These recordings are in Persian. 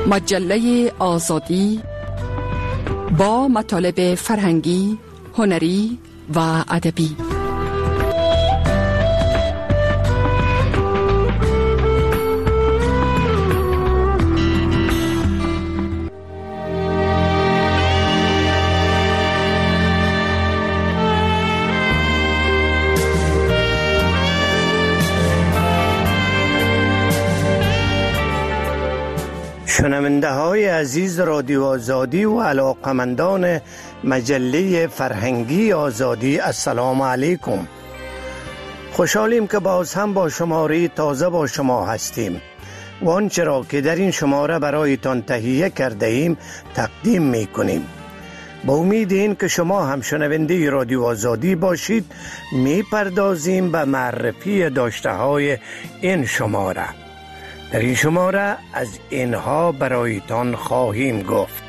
مجله آزادی با مطالب فرهنگی، هنری و ادبی. شنونده های عزیز رادیو آزادی و علاقمندان مجله فرهنگی آزادی، السلام علیکم. خوشحالیم که باز هم با شماره تازه با شما هستیم و آنچه را که در این شماره برایتان تهیه کرده ایم تقدیم می کنیم. با امید این که شما هم شنونده رادیو آزادی باشید، می پردازیم به معرفی داشته های این شماره. در این شماره از اینها برایتان خواهیم گفت: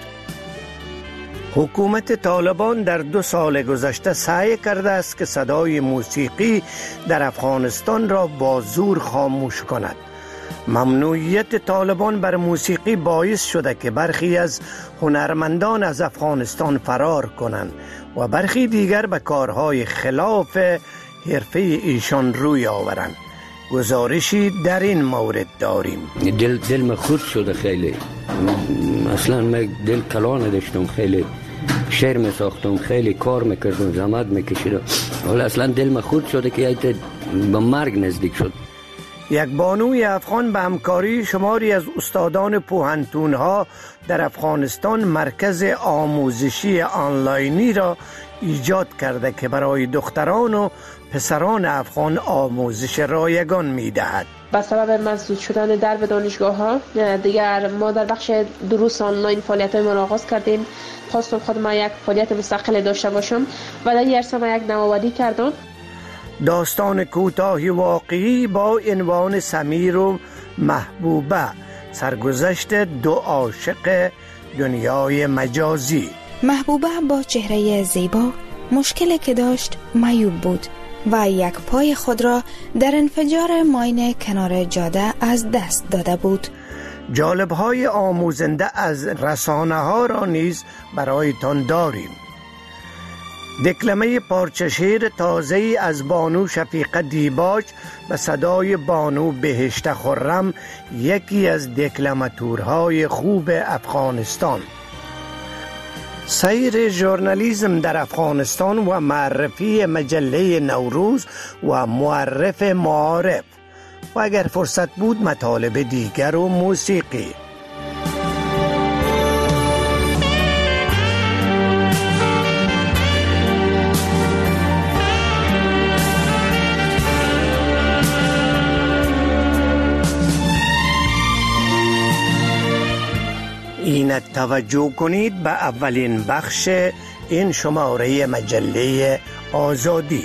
حکومت طالبان در 2 سال گذشته سعی کرده است که صدای موسیقی در افغانستان را با زور خاموش کند. ممنوعیت طالبان بر موسیقی باعث شده که برخی از هنرمندان از افغانستان فرار کنند و برخی دیگر به کارهای خلاف حرفه ایشان روی آورند. گزارشی در این مورد داریم. دل من خورد شده خیلی. اصلا من دل کلا نداشتم، خیلی شعر می ساختم، خیلی کار میکردم، زحمت میکشیدم، ولی اصلا دل من خورد شده که به مرگ نزدیک شد. یک بانوی افغان به همکاری شماری از استادان پوهنتون‌ها در افغانستان مرکز آموزشی آنلاینی را ایجاد کرده که برای دختران و پسران افغان آموزش رایگان می‌دهد. با سبب مسدود شدن درب دانشگاه‌ها دیگر ما در بخش دروس آنلاین فعالیت‌های ما را آغاز کردیم. خواستم خودم یک فعالیت مستقل داشته باشم و در این عرصه ما یک نوآوری کردم. داستان کوتاهی واقعی با عنوان سمیر و محبوبه، سرگذشت 2 عاشق دنیای مجازی. محبوبه با چهره زیبا مشکلی که داشت معیوب بود و یک پای خود را در انفجار ماین کنار جاده از دست داده بود. جالب‌های آموزنده از رسانه ها را نیز برایتان داریم. دکلمه پارچه شعر تازه‌ای از بانو شفیقه دیباج به صدای بانو بهشت خرم، یکی از دکلماتورهای خوب افغانستان. سیر ژورنالیسم در افغانستان و معرفی مجله نوروز و معرف معارف و اگر فرصت بود مطالب دیگر و موسیقی. اینک توجه کنید به اولین بخش این شماره مجله آزادی.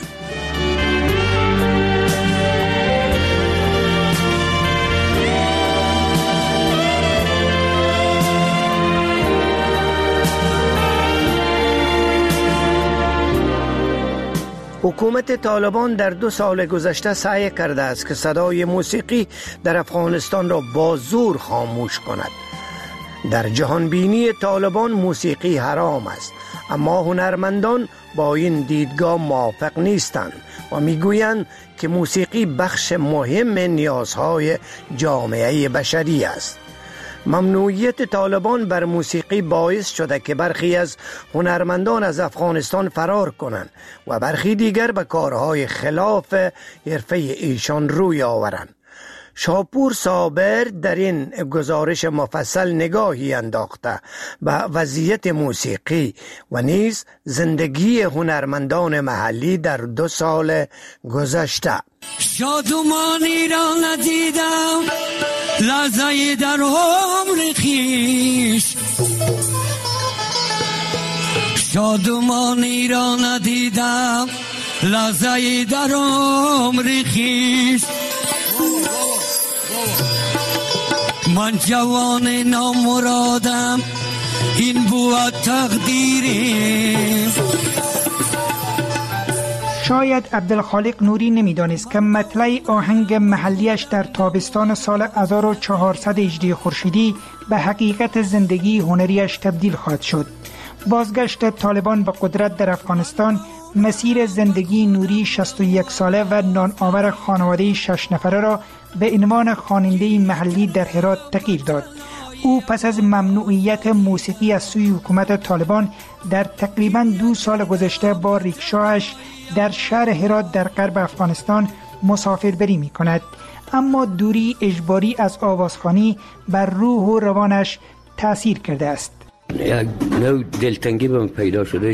حکومت طالبان در 2 سال گذشته سعی کرده است که صدای موسیقی در افغانستان را با زور خاموش کند. در جهان بینی طالبان موسیقی حرام است، اما هنرمندان با این دیدگاه موافق نیستند و میگویند که موسیقی بخش مهم نیازهای جامعه بشری است. ممنوعیت طالبان بر موسیقی باعث شده که برخی از هنرمندان از افغانستان فرار کنند و برخی دیگر به کارهای خلاف حرفه ایشان روی آورند. شاپور صابر در این گزارش مفصل نگاهی انداخته به وضعیت موسیقی و نیز زندگی هنرمندان محلی در 2 سال گذشته. شادمانی را ندیدم لحظه‌ای در عمر خویش، شادمانی را ندیدم لحظه‌ای در عمر خویش. من جوان نامرادم، این بود تقدیریم. شاید عبدالخالق نوری نمیدانست که مطلع آهنگ محلیش در تابستان سال 1400 هجری خورشیدی به حقیقت زندگی هنریش تبدیل خواهد شد. بازگشت طالبان به قدرت در افغانستان مسیر زندگی نوری 61 ساله و نانآور خانواده 6 نفره را به عنوان خواننده محلی در هرات تغییر داد. او پس از ممنوعیت موسیقی از سوی حکومت طالبان در تقریباً 2 سال گذشته با ریکشاش در شهر هرات در غرب افغانستان مسافربری می کند. اما دوری اجباری از آوازخوانی بر روح و روانش تأثیر کرده است. یک نوع دلتنگی به من پیدا شده،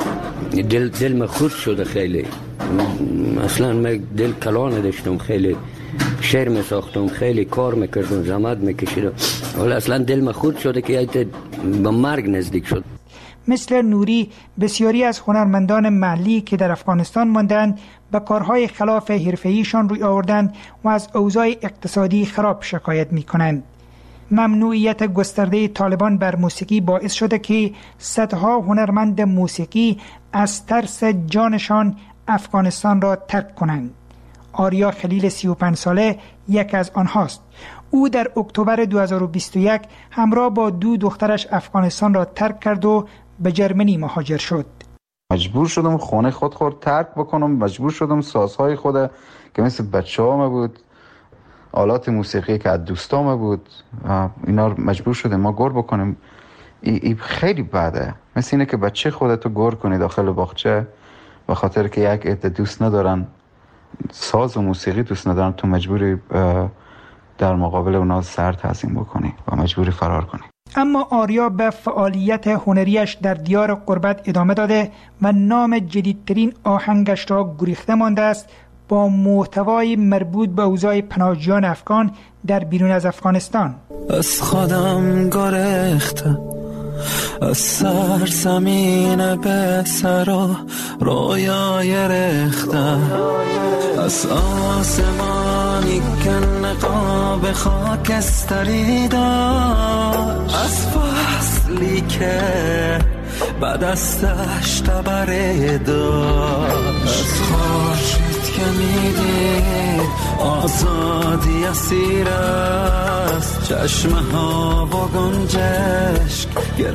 دل من خورد شده خیلی. اصلا من دل کلا نداشتم، خیلی شعر می ساختم، خیلی کار میکردم، زحمت میکشیدم، حالا اصلا دل من خورد شده که به مرگ نزدیک شد. مثل نوری بسیاری از هنرمندان محلی که در افغانستان ماندند به کارهای خلاف حرفه‌ایشان روی آوردند و از اوضاع اقتصادی خراب شکایت میکنند. ممنوعیت گسترده طالبان بر موسیقی باعث شده که صدها هنرمند موسیقی از ترس جانشان افغانستان را ترک کنند. آریا خلیل 35 ساله یک از آنهاست. او در اکتبر 2021 همراه با 2 دخترش افغانستان را ترک کرد و به جرمنی مهاجر شد. مجبور شدم خانه خود ترک بکنم، مجبور شدم سازهای خود که مثل بچه‌هام بود، آلات موسیقی که از دوستام بود، اینا مجبور شدم ما گور بکنیم. این خیلی بده، مثل اینه که بچه خودتو گور کنی داخل باغچه به خاطر که یک عده دوست ندارن، ساز و موسیقی دوست ندارن، تو مجبوری در مقابل اونا سر تعظیم بکنی و مجبوری فرار کنی. اما آریا به فعالیت هنریش در دیار غربت ادامه داده و نام جدیدترین آهنگش را گریخته مانده است، با محتوای مربوط به اوضاع پناهجویان افغان در بیرون از افغانستان. از خودم گریختم، از سرزمین به سرا رویای ریختم، از آسمانی که نقاب خاکستری داشت، از فصلی که بعد از دشت بره داشت، از خورشید که میدید آزادی اسیر است، چشمه ها و گنجشک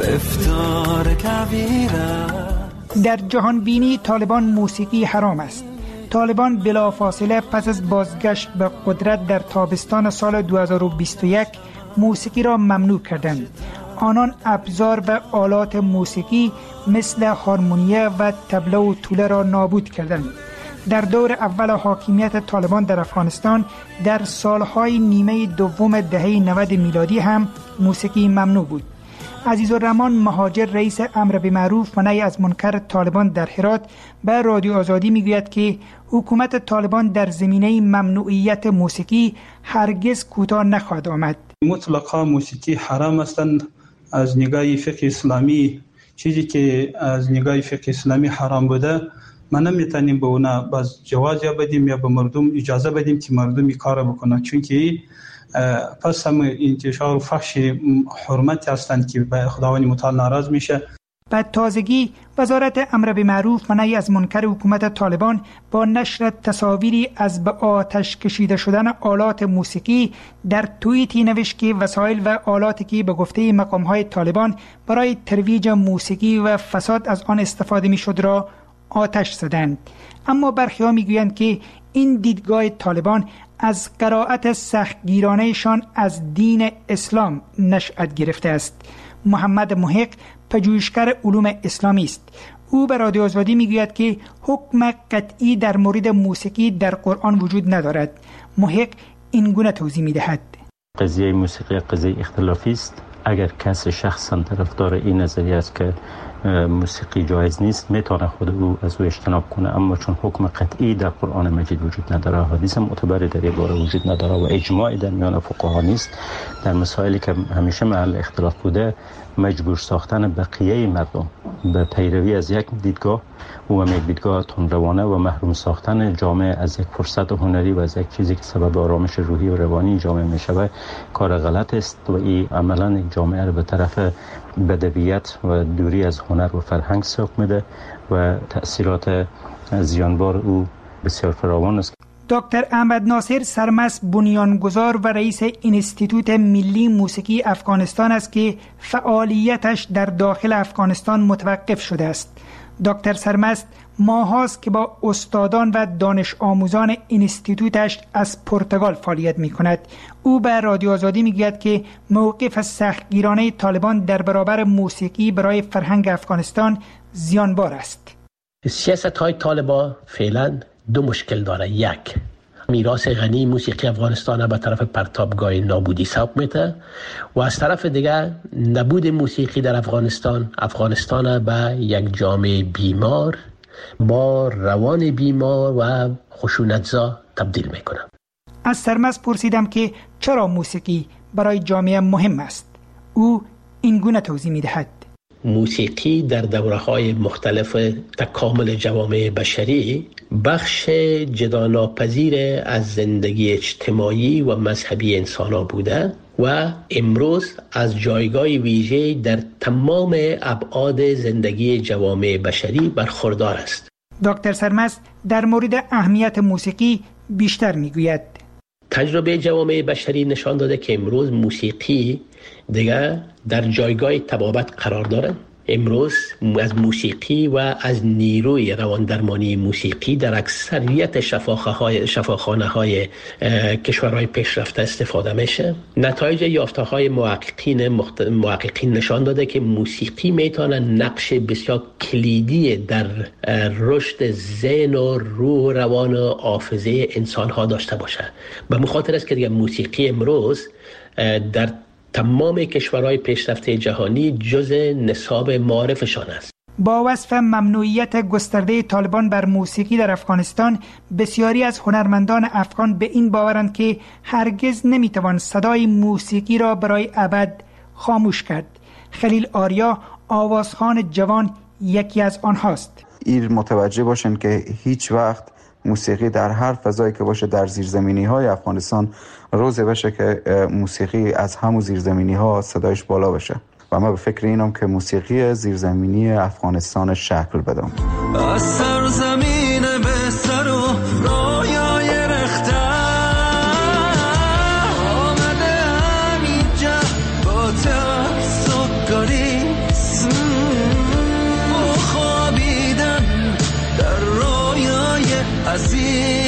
گرفتار کویر است. در جهان بینی طالبان موسیقی حرام است. طالبان بلافاصله پس از بازگشت به قدرت در تابستان سال 2021 موسیقی را ممنوع کردند. آنان ابزار و آلات موسیقی مثل هارمونیه و طبله و توله را نابود کردند. در دور اول حاکمیت طالبان در افغانستان در سالهای نیمه دوم دهه 90 میلادی هم موسیقی ممنوع بود. عزیزالرحمن مهاجر رئیس امر بالمعروف و نهی از منکر طالبان در هرات به رادیو آزادی میگوید که حکومت طالبان در زمینه ممنوعیت موسیقی هرگز کوتاه نخواهد آمد. مطلقا موسیقی حرام هستند از نگاه فقه اسلامی. چیزی که از نگاه فقه اسلامی حرام بوده ما نمیتونیم به اونا باز جواز یا بدیم یا به مردم اجازه بدیم که مردمی کار بکنن، چون که پس هم انتشار و فحش حرمت هستند که به خداوند متعال ناراض میشه. به تازگی وزارت امر بالمعروف و نهی از منکر حکومت طالبان با نشر تصاویری از به آتش کشیده شدن آلات موسیقی در توییتی نوشت که وسایل و آلاتی که به گفته مقام‌های طالبان برای ترویج موسیقی و فساد از آن استفاده میشد را آتش زدند. اما برخی‌ها میگویند که این دیدگاه طالبان از قرائت سختگیرانهشان از دین اسلام نشأت گرفته است. محمد محق پژوهشگر علوم اسلامی است. او به رادیو آزادی میگوید که حکم قطعی در مورد موسیقی در قرآن وجود ندارد. محق این گونه توضیح میدهد: قضیه موسیقی قضیه اختلافی است. اگر کسی شخصا طرفدار این نظریه است که موسیقی جایز نیست، میتونه خود او از او اجتناب کنه، اما چون حکم قطعی در قرآن مجید وجود نداره، حدیث معتبری در این باره وجود نداره و اجماعی در میان فقها نیست، در مسائلی که همیشه محل اختلاف بوده مجبور ساختن بقیه مردم به پیروی از یک دیدگاه و یک دیدگاه تندروانه و محروم ساختن جامعه از یک فرصت هنری و از یک چیزی که سبب آرامش روحی و روانی جامعه میشود کار غلط است و این عملا یک جامعه رو به طرف بدویت و دوری از هنر و فرهنگ سوق میده و تأثیرات زیانبار او بسیار فراوان است. دکتر احمد ناصر سرمست بنیانگذار و رئیس انستیتوت ملی موسیقی افغانستان است که فعالیتش در داخل افغانستان متوقف شده است. دکتر سرمست ماهاست که با استادان و دانش آموزان انستیتوتش از پرتغال فعالیت می کند. او به رادیو آزادی می گوید که موقف سختگیرانه طالبان در برابر موسیقی برای فرهنگ افغانستان زیانبار است. سیاست های طالبان فعلا دو مشکل داره. یک، میراث غنی موسیقی افغانستان به طرف پرتابگاه نابودی سوق میده و از طرف دیگر نبود موسیقی در افغانستان به یک جامعه بیمار با روان بیمار و خشونتزا تبدیل میکنه. از سرمست پرسیدم که چرا موسیقی برای جامعه مهم است. او این گونه توضیح میدهد: موسیقی در دوره‌های مختلف تکامل جوامع بشری بخش جداناپذیر از زندگی اجتماعی و مذهبی انسان‌ها بوده و امروز از جایگاه ویژه در تمام ابعاد زندگی جوامع بشری برخوردار است. دکتر سرمست در مورد اهمیت موسیقی بیشتر میگوید: تجربه جوامع بشری نشان داده که امروز موسیقی دیگر در جایگاه طبابت قرار دارد. امروز از موسیقی و از نیروی رواندرمانی موسیقی در اکثریت شفاخانه های کشورهای پیشرفته استفاده میشه. نتایج یافته های محققین نشان داده که موسیقی میتونه نقش بسیار کلیدی در رشد ذهن و روح و روان و حافظه انسان ها داشته باشه. به مخاطر است که دیگه موسیقی امروز در تمام کشورهای پیشرفته جهانی جز نصاب معارفشان است. با وصف ممنوعیت گسترده طالبان بر موسیقی در افغانستان، بسیاری از هنرمندان افغان به این باورند که هرگز نمیتوان صدای موسیقی را برای ابد خاموش کرد. خلیل آریا، آوازخوان جوان، یکی از آنهاست. این متوجه باشن که هیچ وقت موسیقی در هر فضایی که باشه در زیرزمینی های افغانستان روزی بشه که موسیقی از همون زیرزمینی ها صدایش بالا بشه و من به فکر اینم که موسیقی زیرزمینی افغانستان شکل بدم. از سرزمین به سر و رایای رخته آمده همینجا با تسکریس خوابیدن در رایای عزیز.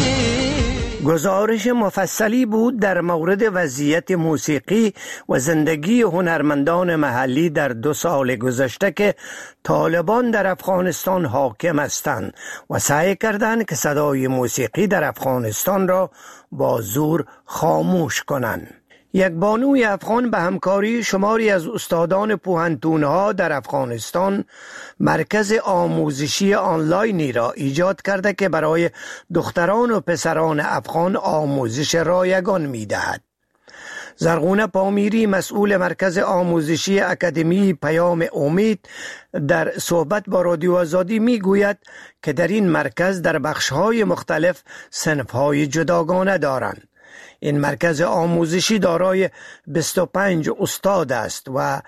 گزارش مفصلی بود در مورد وضعیت موسیقی و زندگی هنرمندان محلی در 2 سال گذشته که طالبان در افغانستان حاکم هستند و سعی کردند که صدای موسیقی در افغانستان را با زور خاموش کنند. یک بانوی افغان به همکاری شماری از استادان پوهنتون‌ها در افغانستان مرکز آموزشی آنلاینی را ایجاد کرده که برای دختران و پسران افغان آموزش رایگان می‌دهد. زرغونه پامیری، مسئول مرکز آموزشی اکادمی پیام امید، در صحبت با رادیو آزادی میگوید که در این مرکز در بخش‌های مختلف صنف‌های جداگانه دارند. این مرکز آموزشی دارای 25 استاد است و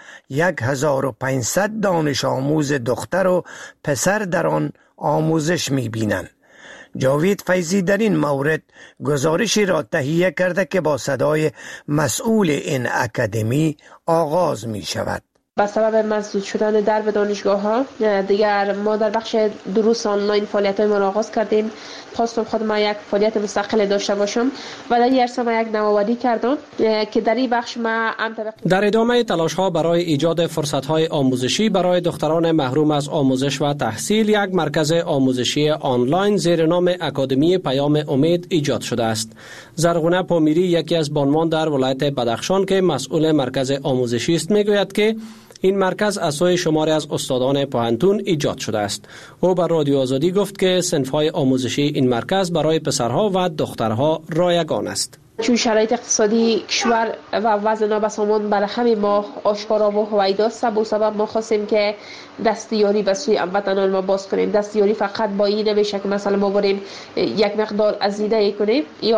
1500 دانش آموز دختر و پسر در آن آموزش می‌بینند. جاوید فیضی در این مورد گزارشی را تهیه کرده که با صدای مسئول این اکادمی آغاز می شود. با سبب مسدود شدن درب دانشگاه‌ها دیگر ما در بخش دروس آنلاین فعالیت‌های ما را آغاز کردیم. خواستم خودم یک فعالیت مستقل داشته باشم و در این عرصه ما یک نوآوری کردم که در این بخش ما در ادامه تلاش‌ها برای ایجاد فرصت‌های آموزشی برای دختران محروم از آموزش و تحصیل، یک مرکز آموزشی آنلاین زیر نام اکادمی پیام امید ایجاد شده است. زرغونه پامیری، یکی از بانوان در ولایت بدخشان که مسئول مرکز آموزشی است، میگوید که این مرکز از سوی شماری از استادان پوهنتون ایجاد شده است. او بر رادیو آزادی گفت که صنف‌های آموزشی این مرکز برای پسرها و دخترها رایگان است. چون شرایط اقتصادی کشور و وضع نابسامان برای همین ما آشکارا و هویداست، به سبب ما خواستیم که دستیاری به سوی هموطنان ما باز کنیم. دستیاری فقط با این نمیشه که مثلا ما بریم یک مقدار ازیده کنیم یا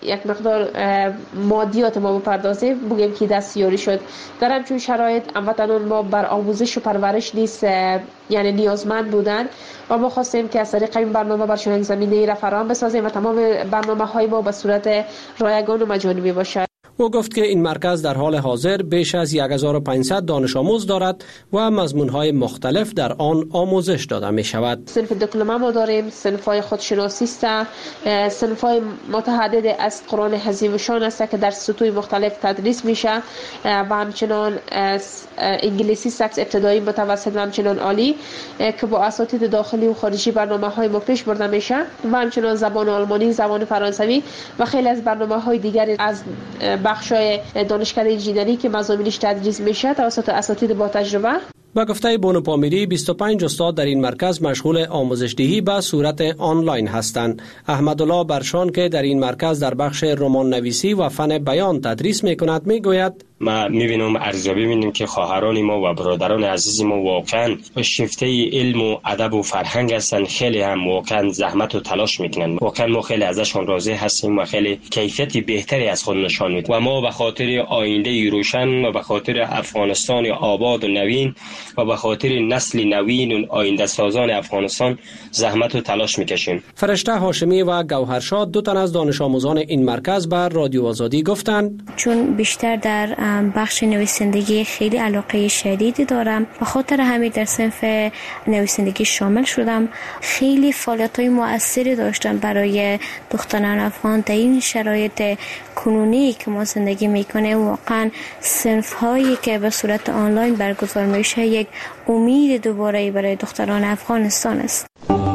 یک مقدار مادیات ما بپردازیم بگیم که دستیاری شد. در همچون شرایط هموطنان ما بر آموزش و پرورش نیست یعنی نیازمند بودن و ما خواستیم که از طریق این برنامه برشون زمینه را فراهم بسازیم و تمام برنامه‌های ما به صورت رایگان و مجانی باشد. او گفت که این مرکز در حال حاضر بیش از 1500 دانش آموز دارد و مضمون‌های مختلف در آن آموزش داده می شود. صنف دیپلم ما داریم، صنف‌های خودشناسی است، صنف‌های متعدد از قرآن حکیم و شان است که در سطوح مختلف تدریس میشه و همچنان انگلیسی سکس ابتدایی، متوسط و همچنان عالی که با اساتید داخلی و خارجی برنامه‌های ما پیش برده میشه و همچنان زبان آلمانی، زبان فرانسوی و خیلی از برنامه‌های دیگری از بخشای دانشکده انجینری که مضامینش تدریس میشه توسط اساتید با تجربه. با گفته بونو پامیری 25 استاد در این مرکز مشغول آموزش دهی به صورت آنلاین هستند. احمدالله برشان که در این مرکز در بخش رمان نویسی و فن بیان تدریس میکند میگوید ما میبینم ارزیابی می‌بینیم که خواهران ما و برادران عزیز ما واقعا شیفته علم و ادب و فرهنگ هستند، خیلی هم واقعا زحمت و تلاش میکنن. واقعا ما خیلی ازشون راضی هستیم و خیلی کیفیت بهتری از خود نشان میدن و ما به خاطر آینده روشن و به خاطر افغانستان آباد و نوین و به خاطر نسل نوین و آینده سازان افغانستان زحمت و تلاش میکشیم. فرشته هاشمی و گوهرشاد دو تن از دانش آموزان این مرکز بر رادیو آزادی گفتند چون بیشتر در بخش نویسندگی خیلی علاقه شدیدی دارم، به خاطر همین در صنف نویسندگی شامل شدم. خیلی فعالیت‌های مؤثری داشتم برای دختران افغان در این شرایط کنونی که ما زندگی میکنیم. واقعا صنف‌هایی که به صورت آنلاین برگزار میشه یک امید دوباره برای دختران افغانستان است.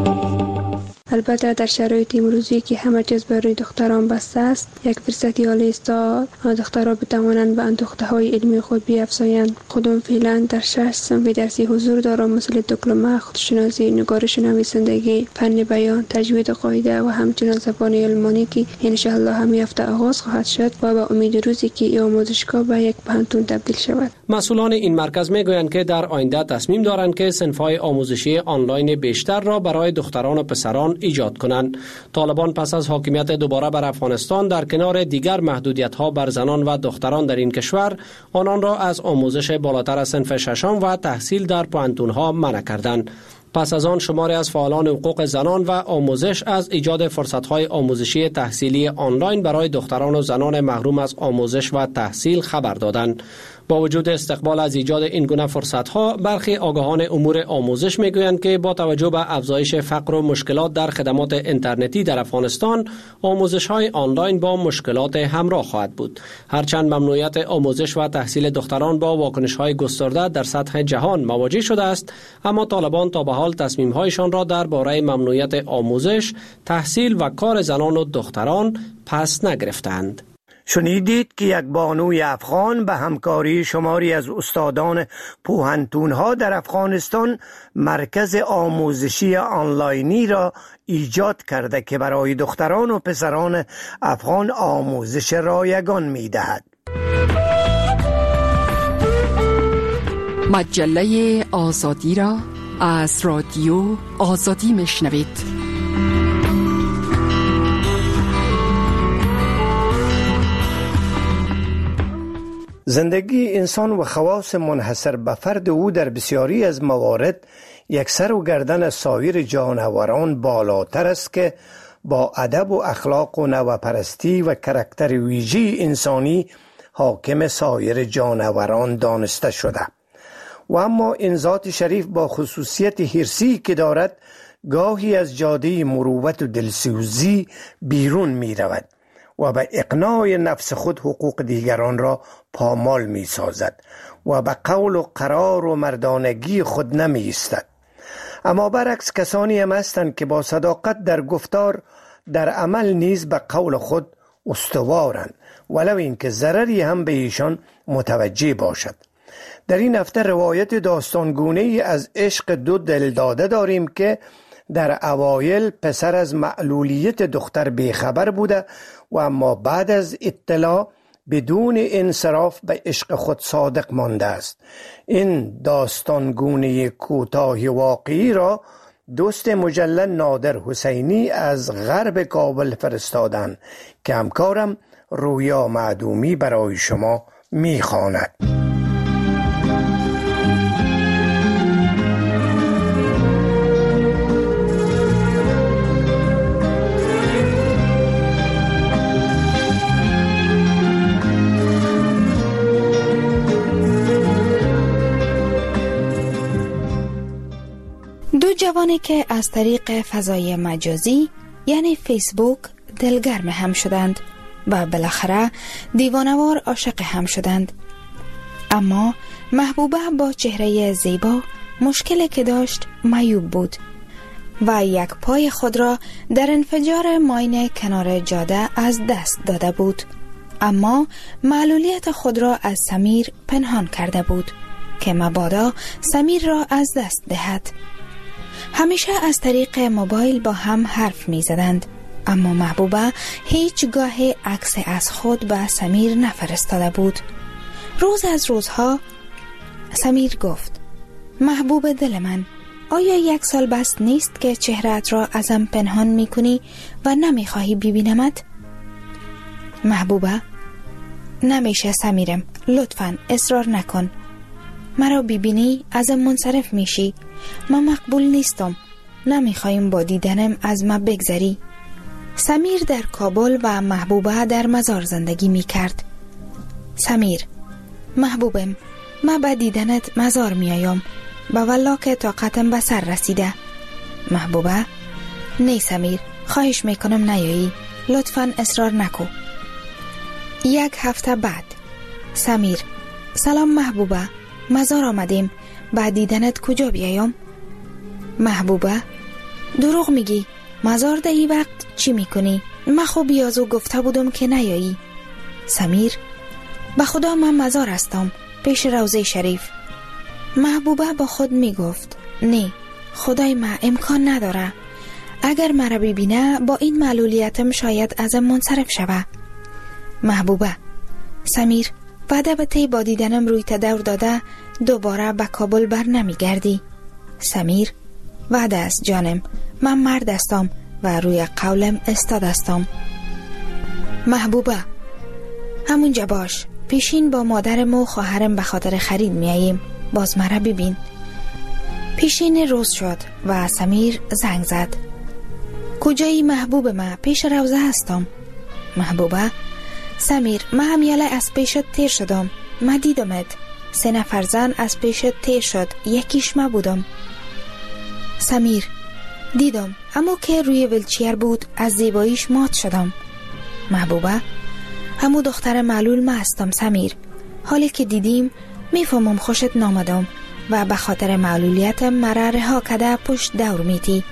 البته در شرایط امروزی که همه چیز برای دختران بسته است، یک فرصتی عالی است تا دخترها بتوانند به اندوخته‌های علمی خود بیافزایند. خودم فعلا در 6 صنف درسی حضور دارم، مثل دیپلم، خودشناسی، نگارش نویسندگی، فن بیان، تجوید قاعده و همچنین زبان آلمانی که ان شاء الله همین هفته آغاز خواهد شد و به امید روزی که این آموزشگاه به یک پانتون تبدیل شود. مسئولان این مرکز میگویند که در آینده تصمیم دارند که صنف‌های آموزشی آنلاین بیشتر را برای دختران و پسران ایجاد کنند. طالبان پس از حاکمیت دوباره بر افغانستان در کنار دیگر محدودیت‌ها بر زنان و دختران در این کشور، آنان را از آموزش بالاتر از صنف ششم و تحصیل در پوهنتون‌ها منع کردند. پس از آن شماری از فعالان حقوق زنان و آموزش از ایجاد فرصت‌های آموزشی تحصیلی آنلاین برای دختران و زنان محروم از آموزش و تحصیل خبر دادند. با وجود استقبال از ایجاد این گونه فرصت‌ها، برخی آگاهان امور آموزش می‌گویند که با توجه به افزایش فقر و مشکلات در خدمات اینترنتی در افغانستان، آموزش‌های آنلاین با مشکلات همراه خواهد بود. هرچند ممنوعیت آموزش و تحصیل دختران با واکنش‌های گسترده در سطح جهان مواجه شده است، اما طالبان تا به حال تصمیم‌هایشان را درباره ممنوعیت آموزش، تحصیل و کار زنان و دختران پس نگرفتند. شنیدید که یک بانوی افغان به همکاری شماری از استادان پوهنتون‌ها در افغانستان مرکز آموزشی آنلاینی را ایجاد کرده که برای دختران و پسران افغان آموزش رایگان می‌دهد. مجله آزادی را از رادیو آزادی میشنوید. زندگی انسان و خواص منحصر به فرد او در بسیاری از موارد یک سر و گردن از سایر جانوران بالاتر است که با ادب و اخلاق و نوپرستی و کاراکتر ویژه انسانی حاکم سایر جانوران دانسته شده. و اما این ذات شریف با خصوصیت حرصی که دارد گاهی از جاده مروت و دلسوزی بیرون می رود و به اقناع نفس خود حقوق دیگران را پامال می سازد و به قول و قرار و مردانگی خود نمی ایستد. اما برعکس کسانی هم هستند که با صداقت در گفتار، در عمل نیز به قول خود استوارند، ولو اینکه ضرری هم به ایشان متوجه باشد. در این هفته روایت داستانگونه‌ای از عشق دو دلداده داریم که در اوایل پسر از معلولیت دختر بیخبر بوده و اما بعد از اطلاع بدون انصراف به عشق خود صادق مانده است. این داستانگونه کوتاه واقعی را دوست مجلل نادر حسینی از غرب کابل فرستادن که همکارم رویا معدومی برای شما میخواند. دو جوانی که از طریق فضای مجازی یعنی فیسبوک دلگرم هم شدند و بالاخره دیوانوار عاشق هم شدند. اما محبوبه با چهره زیبا مشکلی که داشت معیوب بود و یک پای خود را در انفجار ماین کنار جاده از دست داده بود، اما معلولیت خود را از سمیر پنهان کرده بود که مبادا سمیر را از دست دهد. همیشه از طریق موبایل با هم حرف می زدند، اما محبوبه هیچگاه عکس از خود به سمیر نفرستاده بود. روز از روزها سمیر گفت: محبوب دل من، آیا 1 سال بس نیست که چهره‌ات را ازم پنهان می کنی و نمی خواهی ببینمت؟ محبوبه: نمیشه سمیرم، لطفاً اصرار نکن. مرا ببینی ازم منصرف میشی. من مقبول نیستم، نمیخوایم با دیدنم از ما بگذری. سمیر در کابل و محبوبه در مزار زندگی میکرد. سمیر: محبوبم، من با دیدنت مزار میایم، با والله که طاقتم به سر رسیده. محبوبه: نه سمیر، خواهش میکنم نیایی، لطفاً اصرار نکو. 1 هفته بعد سمیر: سلام محبوبه، مزار آمدیم، بعد دیدنت کجا بیایم؟ محبوبه: دروغ میگی، مزار ده ای وقت چی میکنی؟ من خوب یازو گفته بودم که نیایی. سمیر: به خدا من مزار هستم، پیش روضه شریف. محبوبه با خود میگفت: نه، خدای من امکان نداره، اگر مرا ببینه با این معلولیتم شاید ازم منصرف شوه. محبوبه: سمیر، وعده به تی با دیدنم روی تدور داده دوباره به کابل بر نمی گردی؟ سمیر: وعده است جانم، من مرد هستم و روی قولم استاد هستم. محبوبه: همونجا باش، پیشین با مادرم و خواهرم به خاطر خرید میاییم، باز مرا ببین. پیشین روز شد و سمیر زنگ زد. کجایی محبوب من؟ پیش روزه هستم. محبوبه: سمیر، من همیاله از پیشت تیر شدم، من دیدمت. 3 نفر زن از پیشت تیر شد، یکیش من بودم. سمیر: دیدم، اما که روی ویلچیر بود از زیباییش مات شدم. محبوبه: همو دختر معلول من هستم سمیر، حالی که دیدیم میفهمم خوشت نامدم و به خاطر معلولیتم مرا رها کده پشت دور میتی.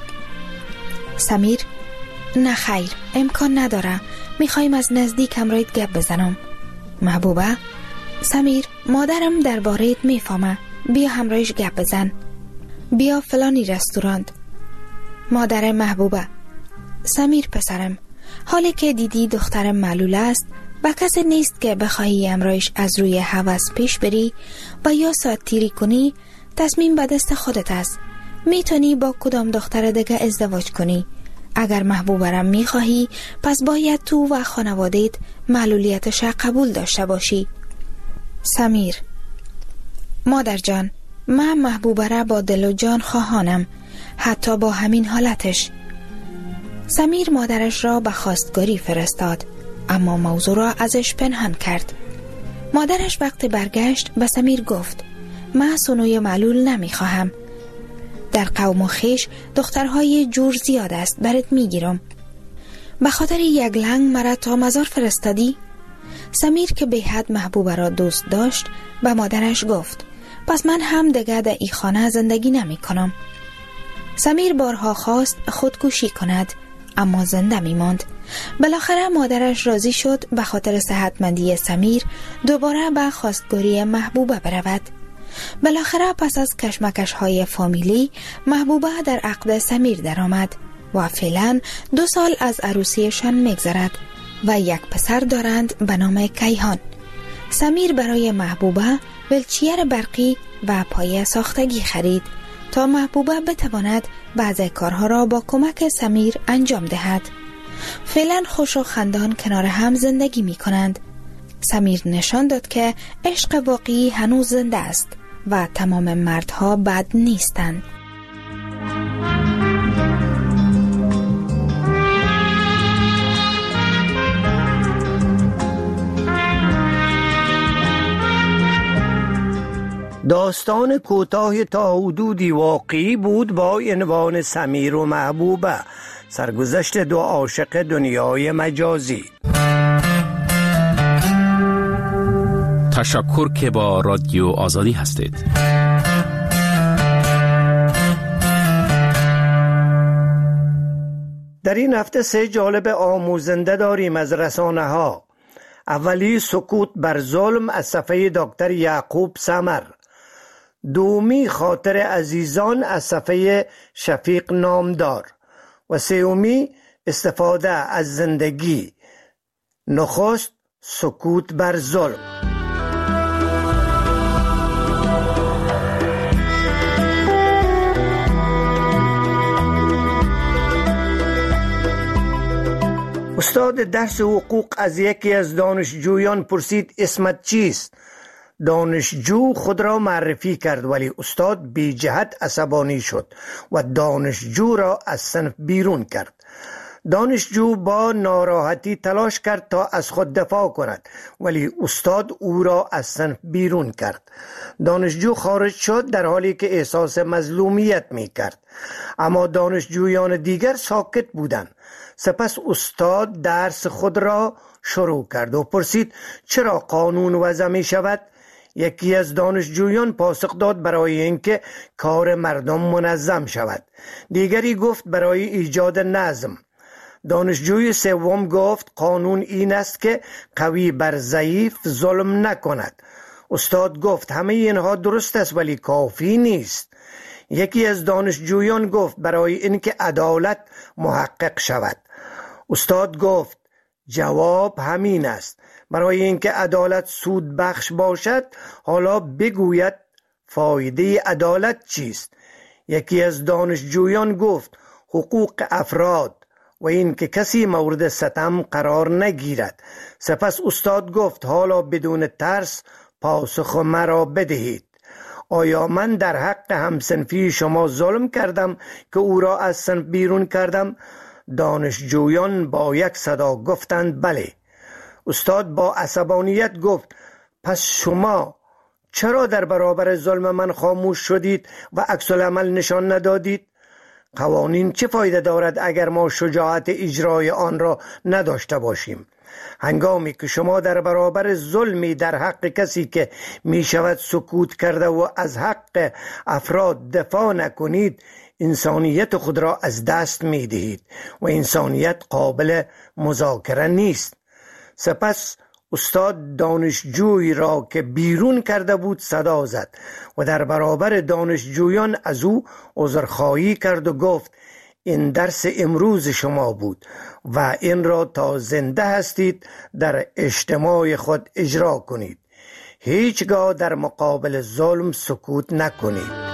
سمیر: نه خیر، امکان نداره، میخوایم از نزدیک همراهت گپ بزنم. محبوبه: سمیر، مادرم درباره‌ات میفهمه، بیا همراهش گپ بزن، بیا فلانی رستوران. مادر محبوبه: سمیر پسرم، حالی که دیدی دخترم معلول است و کسی نیست که بخواهی همراهش از روی هوس پیش بری و یا ساعت تیری کنی، تصمیم به دست خودت است. میتونی با کدام دختر دیگه ازدواج کنی. اگر محبوبرم میخواهی پس باید تو و خانوادهت معلولیتش قبول داشته باشی. سمیر: مادر جان، من محبوبره با دل و جان خواهانم، حتی با همین حالتش. سمیر مادرش را به خواستگاری فرستاد، اما موضوع را ازش پنهان کرد. مادرش وقت برگشت به سمیر گفت: من سنوی معلول نمیخواهم. در قوم و خیش دخترهای جور زیاد است، برات میگیرم. به خاطر یک لنگ مرا تا مزار فرستادی؟ سمیر که به حد محبوبه را دوست داشت به مادرش گفت: پس من هم دیگه در این خانه زندگی نمی کنم. سمیر بارها خواست خودکشی کند، اما زنده می ماند. بالاخره مادرش راضی شد به خاطر صحتمندی سمیر دوباره به خواستگاری محبوبه برود. بالاخره پس از کشمکش های فامیلی محبوبه در عقد سمیر درآمد و فعلا 2 سال از عروسیشان میگذرد و یک پسر دارند به نام کیهان. سمیر برای محبوبه ویلچیر برقی و پایه ساختگی خرید تا محبوبه بتواند بعضی کارها را با کمک سمیر انجام دهد. فعلا خوش و خندان کنار هم زندگی می کنند. سمیر نشان داد که عشق واقعی هنوز زنده است و تمام مردها بد نیستند. داستان کوتاه تا حدودی واقعی بود با عنوان سمیر و محبوبه، سرگذشت دو عاشق دنیای مجازی. تشکر که با رادیو آزادی هستید. در این هفته 3 جالب آموزنده داریم از رسانه ها. اولی سکوت بر ظلم از صفحه دکتر یعقوب سمر. دومی خاطر عزیزان از صفحه شفیق نامدار. و سومی استفاده از زندگی. نخست سکوت بر ظلم. استاد درس حقوق از یکی از دانشجویان پرسید اسمت چیست؟ دانشجو خود را معرفی کرد، ولی استاد بی جهت عصبانی شد و دانشجو را از صنف بیرون کرد. دانشجو با ناراحتی تلاش کرد تا از خود دفاع کند، ولی استاد او را از صنف بیرون کرد. دانشجو خارج شد در حالی که احساس مظلومیت می کرد، اما دانشجویان دیگر ساکت بودند. سپس استاد درس خود را شروع کرد و پرسید چرا قانون وضع می شود؟ یکی از دانشجویان پاسخ داد برای اینکه کار مردم منظم شود. دیگری گفت برای ایجاد نظم. دانشجوی سوم گفت قانون این است که قوی بر ضعیف ظلم نکند. استاد گفت همه اینها درست است ولی کافی نیست. یکی از دانشجویان گفت برای اینکه عدالت محقق شود. استاد گفت جواب همین است. برای اینکه عدالت سود بخش باشد حالا بگوید فایده عدالت چیست. یکی از دانشجویان گفت حقوق افراد و اینکه کسی مورد ستم قرار نگیرد. سپس استاد گفت حالا بدون ترس پاسخ مرا بدهید. آیا من در حق همسنفی شما ظلم کردم که او را از صنف بیرون کردم؟ دانشجویان با یک صدا گفتند بله. استاد با عصبانیت گفت پس شما چرا در برابر ظلم من خاموش شدید و عکس العمل نشان ندادید؟ قوانین چه فایده دارد اگر ما شجاعت اجرای آن را نداشته باشیم؟ هنگامی که شما در برابر ظلمی در حق کسی که می شود سکوت کرده و از حق افراد دفاع نکنید، انسانیت خود را از دست می دهید و انسانیت قابل مذاکره نیست. سپس استاد دانشجویی را که بیرون کرده بود صدا زد و در برابر دانشجویان از او عذرخواهی کرد و گفت این درس امروز شما بود و این را تا زنده هستید در اجتماع خود اجرا کنید. هیچگاه در مقابل ظلم سکوت نکنید.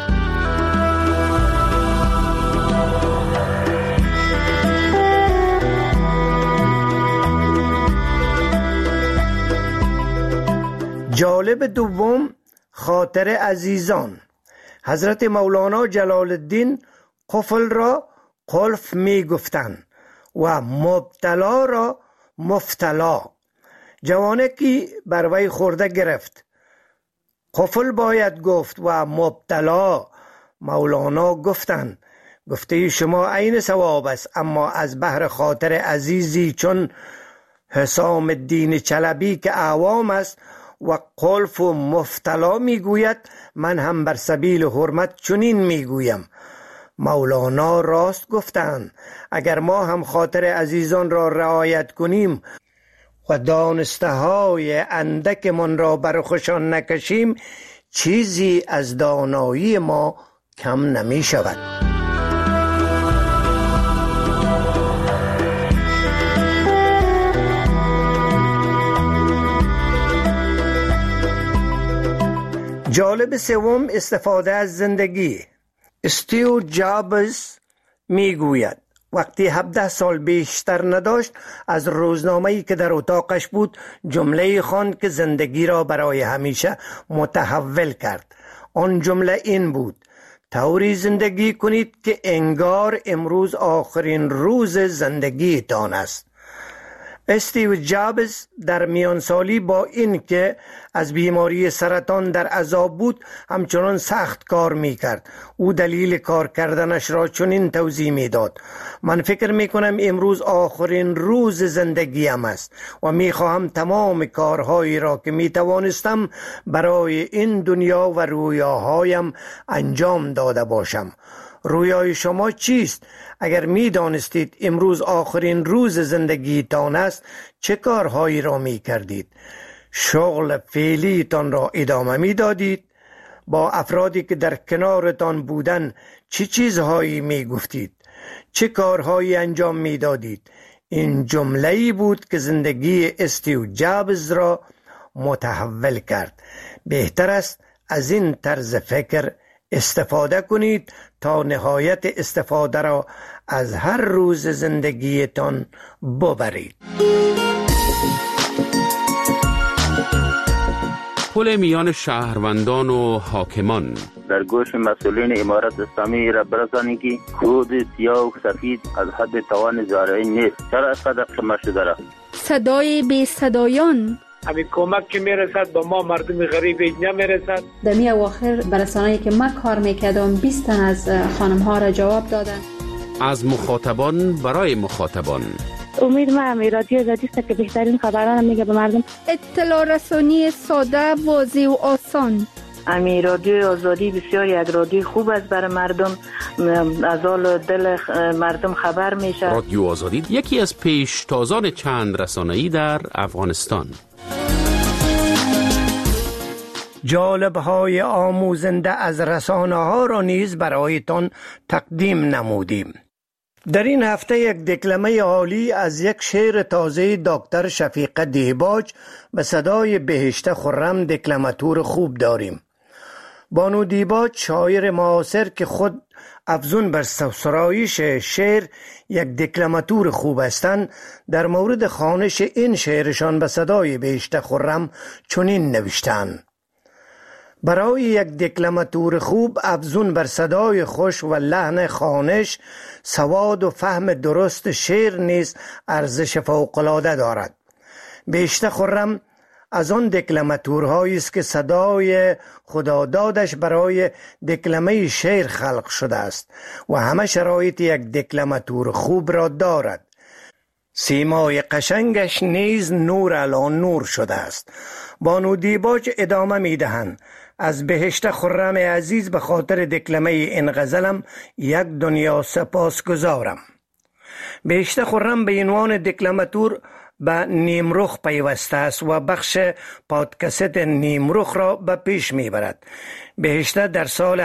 جالب دوم خاطر عزیزان. حضرت مولانا جلال الدین قفل را قلف می گفتند و مبتلا را مفتلا. جوانکی بر وی خورده گرفت. قفل باید گفت و مبتلا. مولانا گفتند گفته شما عین ثواب است، اما از بحر خاطر عزیزی چون حسام الدین چلبی که عوام است و قلف و مفتلا میگوید، من هم بر سبیل حرمت چنین میگویم. مولانا راست گفتند. اگر ما هم خاطر عزیزان را رعایت کنیم و دانسته های اندک من را بر خوشان نکشیم، چیزی از دانایی ما کم نمی شود. جالب سوم استفاده از زندگی. استیو جابز میگوید وقتی 17 سال بیشتر نداشت از روزنامه‌ای که در اتاقش بود جمله خواند که زندگی را برای همیشه متحول کرد. آن جمله این بود: طوری زندگی کنید که انگار امروز آخرین روز زندگیتان است. استیو جابز در میانسالی با این که از بیماری سرطان در عذاب بود همچنان سخت کار می کرد. او دلیل کار کردنش را چنین توضیح می داد: من فکر می کنم امروز آخرین روز زندگیم است و می خواهم تمام کارهایی را که می توانستم برای این دنیا و رویاهایم انجام داده باشم. رویای شما چیست؟ اگر می دانستید امروز آخرین روز زندگیتان است چه کارهایی را می کردید؟ شغل فعلیتان را ادامه می دادید؟ با افرادی که در کنارتان بودن چه چیزهایی می گفتید؟ چه کارهایی انجام می دادید؟ این جمله‌ای بود که زندگی استیو جابز را متحول کرد. بهتر است از این طرز فکر استفاده کنید تا نهایت استفاده را از هر روز زندگیتان ببرید. پل میان شهروندان و حاکمان. در گوش مسئولین امارت اسلامی را برسانید که کود سیاه و سفید از حد توان زارعی نیست. چرا از قدر شما شده را؟ صدای بی صدایان. همین کمک که میرسد به ما مردم غریب نمیرسد. در می اواخر برسانه‌ای که من کار میکردم 20 تن از خانم ها را جواب دادن. از مخاطبان برای مخاطبان. امید ما رادیو آزادی است که بهترین خبران میگه به مردم. اطلاع رسانی ساده، واضح و آسان. امی رادیو آزادی بسیار یک رادیو خوب است برای مردم، از حال دل مردم خبر میشه. رادیو آزادی یکی از پیشتازان چند رسانه‌ای در افغانستان. جالب‌های آموزنده از رسانه‌ها را نیز برایتان تقدیم نمودیم. در این هفته یک دکلمه عالی از یک شعر تازه دکتر شفیقه دیباج به صدای بهشته خرم دکلماتور خوب داریم. بانو دیباج شاعر معاصر که خود افزون بر سرایش شعر یک دکلماتور خوب هستند، در مورد خوانش این شعرشان به صدای بهشته خرم چنین نوشتند: برای یک دکلماتور خوب افزون بر صدای خوش و لحن خوانش، سواد و فهم درست شعر نیز ارزش فوق‌العاده دارد. بهشته خرم از آن دکلماتورهایی است که صدای خدادادش برای دکلمه شعر خلق شده است و همه شرایط یک دکلماتور خوب را دارد. سیمای قشنگش نیز نور علی نور شده است. بانو دیباج ادامه می‌دهند: از بهشته خرم عزیز به خاطر دکلمه این غزلم یک دنیا سپاس گزارم. بهشته خرم به عنوان دکلماتور به نیمرخ پیوسته است و بخش پادکست نیمرخ را به پیش میبرد. بهشته در سال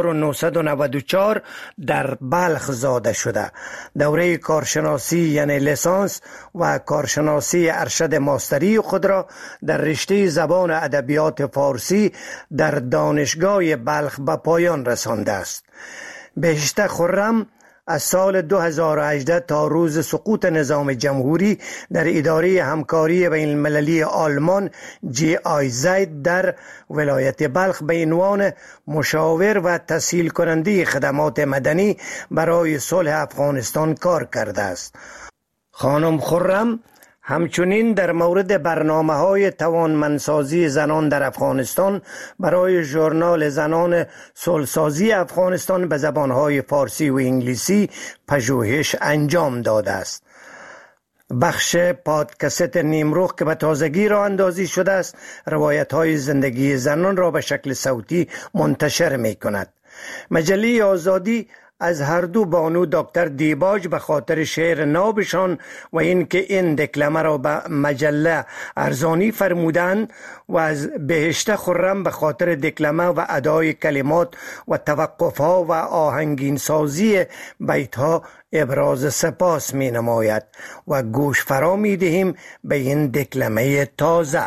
1994 در بلخ زاده شده. دوره کارشناسی یعنی لیسانس و کارشناسی ارشد ماستری خود را در رشته زبان ادبیات فارسی در دانشگاه بلخ به پایان رسانده است. بهشته خرم از سال 2018 تا روز سقوط نظام جمهوری در اداره همکاری بین المللی آلمان GIZ در ولایت بلخ به عنوان مشاور و تسهیل کننده خدمات مدنی برای صلح افغانستان کار کرده است. خانم خرم همچنین در مورد برنامه‌های توانمندسازی زنان در افغانستان برای ژورنال زنان صلح‌سازی افغانستان به زبان‌های فارسی و انگلیسی پژوهش انجام داده است. بخش پادکست نیمرخ که به تازگی راه اندازی شده است، روایت‌های زندگی زنان را به شکل صوتی منتشر می‌کند. مجله آزادی از هر دو بانو دکتر دیباج به خاطر شعر نابشان و اینکه این دکلمه را به مجله ارزانی فرمودند و از بهشته خرم به خاطر دکلمه و ادای کلمات و توقفها و آهنگین سازی بیتها ابراز سپاس می نماید و گوش فرا می دهیم به این دکلمه تازه.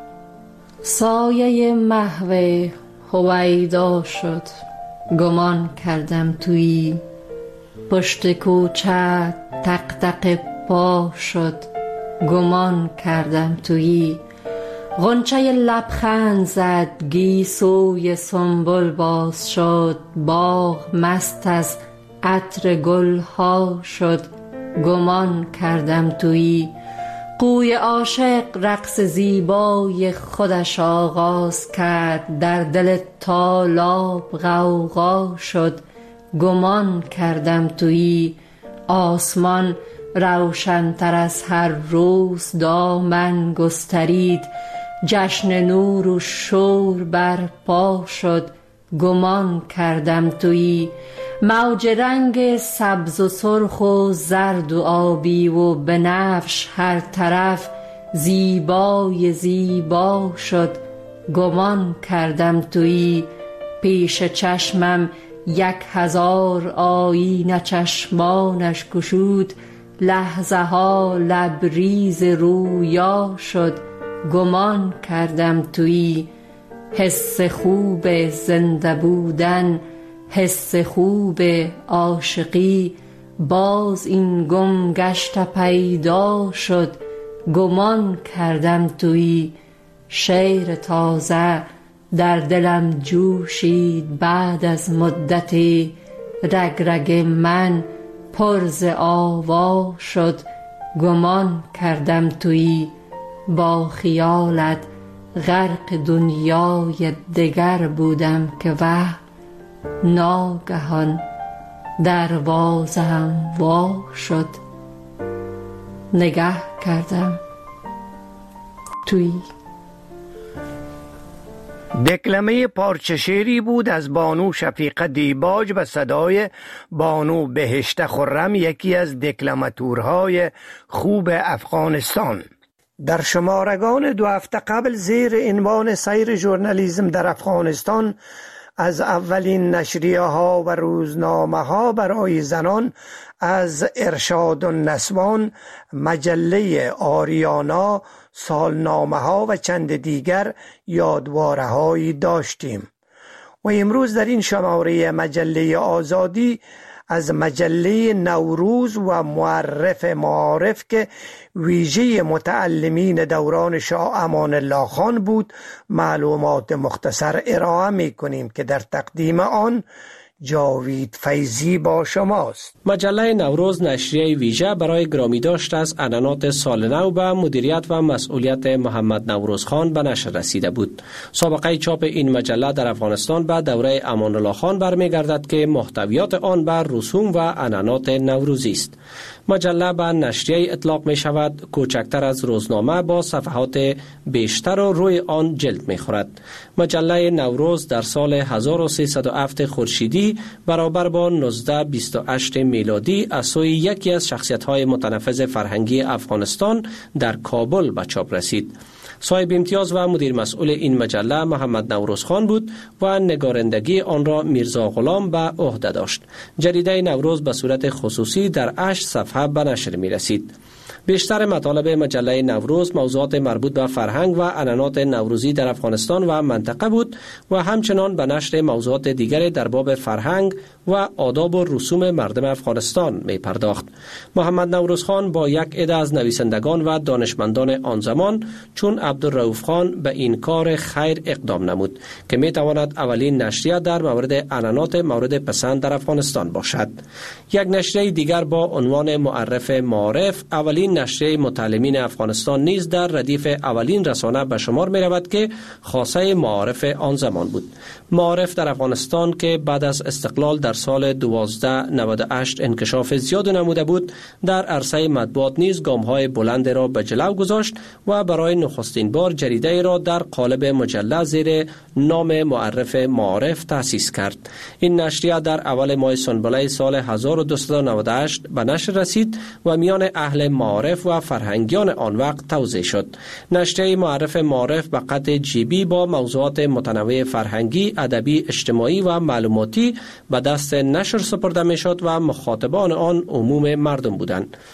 سایه محو هویدا شد، گمان کردم تویی، پشت کوچه تق تق پا شد، گمان کردم تویی. غنچه لبخند زد، گیسوی سنبل باز شد. باغ مست از عطر گل ها شد، گمان کردم تویی. قوی عاشق رقص زیبای خودش آغاز کرد. در دل تالاب غوغا شد، گمان کردم تویی. آسمان روشن‌تر از هر روز دامن گسترید. جشن نور و شور برپا شد، گمان کردم تویی. موج رنگ سبز و سرخ و زرد و آبی و بنفش هر طرف زیبای زیبا شد، گمان کردم تویی. پیش چشمم 1000 آیینه چشمانش گشود. لحظه ها لبریز رویا شد، گمان کردم تویی. حس خوب زنده بودن، حس خوب عاشقی، باز این گم گشت پیدا شد، گمان کردم تویی. شعر تازه در دلم جوشید بعد از مدتی. رگ رگ من پر ز آوا شد، گمان کردم تویی. با خیالت غرق دنیای دگر بودم که وهم ناگهان دروازه‌ام وا شد، نگه کردم تویی. دکلمه پارچه شعری بود از بانو شفیقه دیباج به صدای بانو بهشت خرم، یکی از دکلماتورهای خوب افغانستان. در شمارگان 2 هفته قبل زیر عنوان سیر ژورنالیسم در افغانستان از اولین نشریه ها و روزنامه ها برای زنان از ارشاد النسوان، مجله آریانا، سالنامه ها و چند دیگر یادواره هایی داشتیم و امروز در این شماره مجله آزادی از مجله نوروز و معرف معارف که ویژه متعلمین دوران شاه امان الله خان بود معلومات مختصر ارائه می کنیم که در تقدیم آن جاوید فیضی با شماست. مجله نوروز نشریه ویژه برای گرامی داشت از اعلانات سال نو به مدیریت و مسئولیت محمد نوروز خان به نشر رسیده بود. سابقه چاپ این مجله در افغانستان به دوره امان الله خان برمیگردد که محتویات آن بر رسوم و اعلانات نوروزی است. مجله به نشریه اطلاق می شود کوچکتر از روزنامه با صفحات بیشتر و روی آن جلد می خورد. مجله نوروز در سال 1307 خورشیدی برابر با 1928 میلادی از سوی یکی از شخصیت‌های متنفذ فرهنگی افغانستان در کابل به چاپ رسید. صاحب امتیاز و مدیر مسئول این مجله محمد نوروز خان بود و نگارندگی آن را میرزا غلام به عهده داشت. جریده نوروز به صورت خصوصی در 8 صفحه به نشر می رسید. بیشتر مطالب مجله نوروز موضوعات مربوط به فرهنگ و اعلانات نوروزی در افغانستان و منطقه بود و همچنان به نشر موضوعات دیگر در باب فرهنگ و آداب و رسوم مردم افغانستان می پرداخت. محمد نوروز خان با یک عده از نویسندگان و دانشمندان آن زمان چون عبدالرؤوف خان به این کار خیر اقدام نمود که می تواند اولین نشریه در مورد اعلانات مورد پسند در افغانستان باشد. یک نشریه دیگر با عنوان معرف معارف اولین نشریه متعلمین افغانستان نیز در ردیف اولین رسانه به شمار می رود که خاصه معارف آن زمان بود. معارف در افغانستان که بعد از استقلال در سال 1298 انکشاف زیاد نموده بود در عرصه مطبوعات نیز گام‌های بلند را به جلو گذاشت و برای نخستین بار جریده را در قالب مجله زیر نام معرف معارف تأسیس کرد. این نشریه در اول ماه سنبله سال 1298 به نشر رسید و میان اهل معارف و فرهنگیان آن وقت توزیع شد. نشریه معرف معارف به قد جیبی با موضوعات متنوع فرهنگی، ادبی، اجتماعی و معلوماتی به دست نشر سپرده می شد و مخاطبان آن عموم مردم بودند.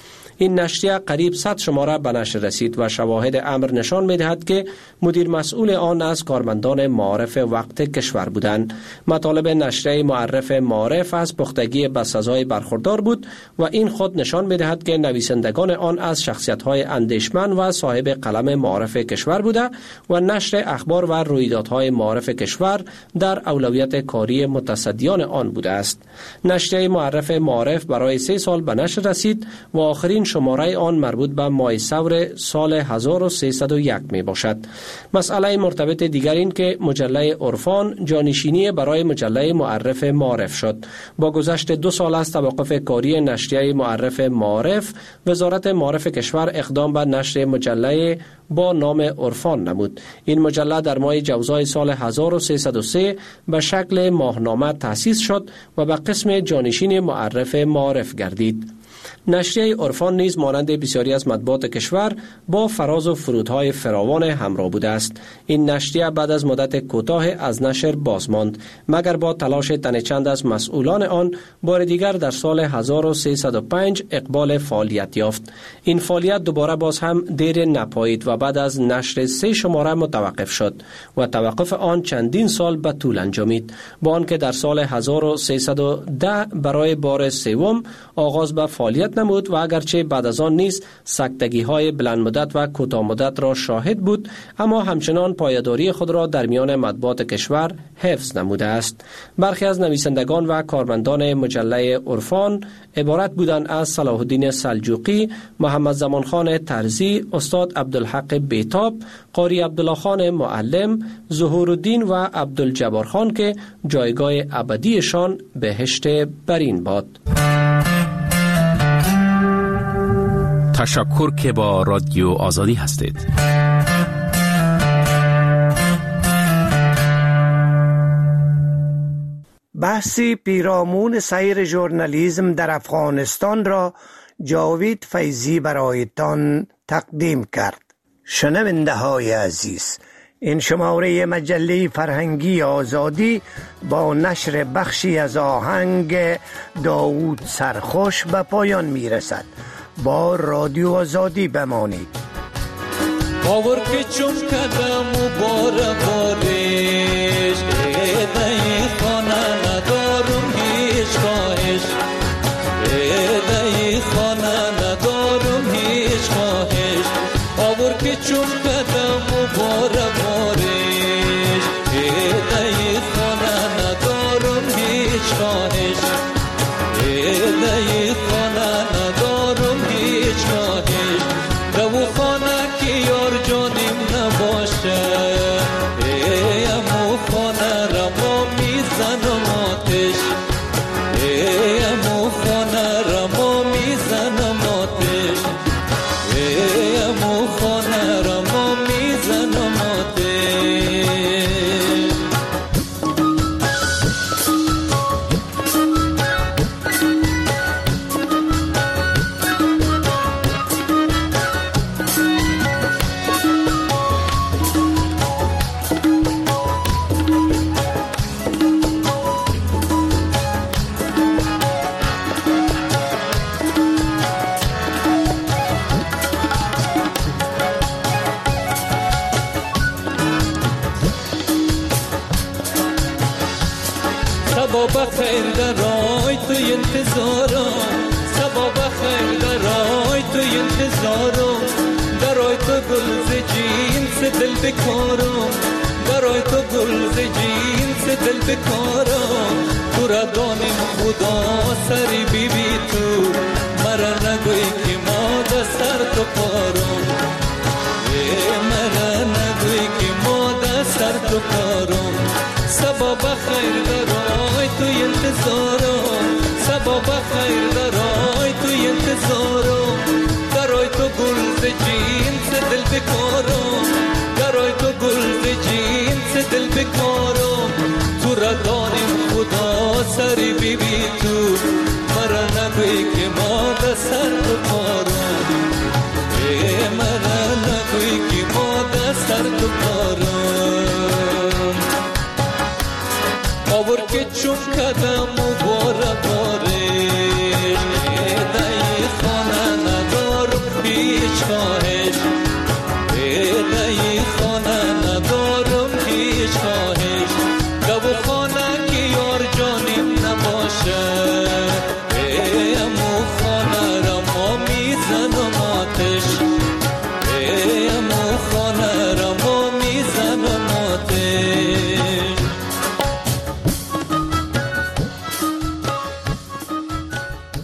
این نشریه قریب 100 شماره به نشر رسید و شواهد امر نشان می‌دهد که مدیر مسئول آن از کارمندان معارف وقت کشور بودند. مطالب نشریه معرف معارف از پختگی به سزای برخوردار بود و این خود نشان می‌دهد که نویسندگان آن از شخصیت‌های اندیشمند و صاحب قلم معارف کشور بوده و نشر اخبار و رویدادهای معارف کشور در اولویت کاری متصدیان آن بوده است. نشریه معرف معارف برای 3 سال به نشر رسید و آخرین شماره آن مربوط به ماه ثور سال 1301 می باشد. مسئله مرتبط دیگر این که مجله عرفان جانشینی برای مجله معرف معارف شد. با گذشت 2 سال از توقف کاری نشریه معرف معارف، وزارت معارف کشور اقدام به نشر مجله با نام عرفان نمود. این مجله در ماه جوزای سال 1303 به شکل ماهنامه تأسیس شد و به قسم جانشین معرف معارف گردید. نشریه عرفان نیز مانند بسیاری از مطبوعات کشور با فراز و فرودهای فراوان همراه بوده است. این نشریه بعد از مدت کوتاه از نشر باز ماند، مگر با تلاش تن چند از مسئولان آن بار دیگر در سال 1305 اقبال فعالیت یافت. این فعالیت دوباره باز هم دیر نپایید و بعد از نشر 3 شماره متوقف شد و توقف آن چندین سال به طول انجامید، با آنکه در سال 1310 برای بار سوم آغاز به فعالیت نمود و اگرچه بعد از آن نیز سکتگی‌های بلند مدت و کوتاه مدت را شاهد بود، اما همچنان پایداری خود را در میان مطبوعات کشور حفظ نموده است. برخی از نویسندگان و کارمندان مجله عرفان عبارت بودند از صلاح الدین سلجوقی، محمد زمانخان ترزی، استاد عبدالحق بیتاب، قاری عبدالله خان معلم، ظهورالدین و عبدالجبار خان که جایگاه ابدیشان بهشت برین باد. تشکر که با رادیو آزادی هستید. بحثی پیرامون سیر ژورنالیسم در افغانستان را جاوید فیضی برایتان تقدیم کرد. شنونده های عزیز، این شماره مجله فرهنگی آزادی با نشر بخشی از آهنگ داوود سرخوش به پایان می رسد. با رادیو آزادی بمانید. باور که چون کدم و بار بارش ایدهی خانه ندارم هیچ خواهش، ایدهی خانه ندارم هیچ خواهش. باور که چون کدم و بار بارش ایدهی خانه ندارم هیچ خواهش، ایدهی خانه ندارم هیچ خواهش. دو خانه که یار جانیم نباشه، ایمو خانه را ما میزنم آتش، ایمو خانه را ما میزنم آتش، ایمو خانه را ما میزنم آتش. سبا بخیر درای تو انتظارم، سبا بخیر درای تو انتظارم. درای تو گل ز جینس دل بکارم، درای تو گل ز جینس دل بکارم. تو را دانم خدا سری بی بی تو، مرا نگوی که ما دستر تو پارم، مرا نگوی که ما دستر تو پارم. سبا بخیر درای تو انتظارم، سبا بخیر درای تو انتظارم. درای تو گل ز جینس دل بکارم، درای تو گل ز جینس دل بکارم. تو را دانم خدا سری بی بی تو، مرا نگوی که ما دستر تو پارم، مرا نگوی که ما دستر تو پارم. باور که چون کدم